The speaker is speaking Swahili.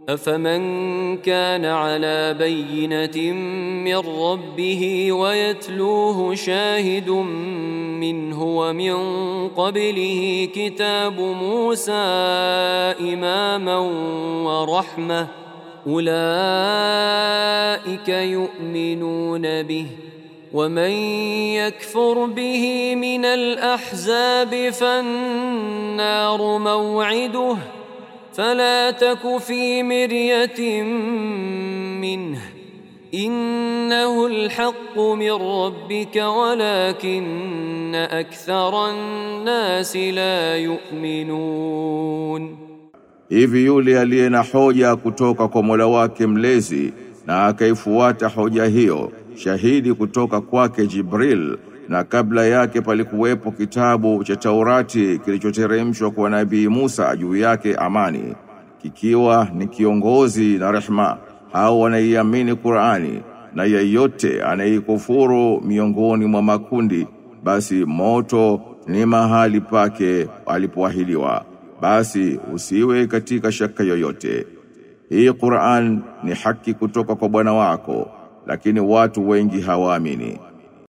أفمن كان على بينة من ربه ويتلوه شاهد منه ومن قبله كتاب موسى إماما ورحمة أولئك يؤمنون به ومن يكفر به من الأحزاب فالنار موعده فلا تك في مرية منه إنه الحق من ربك ولكن أكثر الناس لا يؤمنون. Hivi yule aliye na hoja kutoka kwa Mola wake mlezi na akaifuata hoja hiyo, shahidi kutoka kwake Jibril, na kabla yake palikuwepo kitabu cha Taurati kilichoteremshwa kwa Nabii Musa juu yake amani, kikiwa ni kiongozi na rehma, au anaiamini Qur'ani, na yeyote anaikufuru miongoni mwa makundi, basi moto ni mahali pake alipoahidiwa. Basi usiwe katika shaka yoyote. Hii Qur'an ni haki kutoka kwa Bwana wako, lakini watu wengi hawaamini.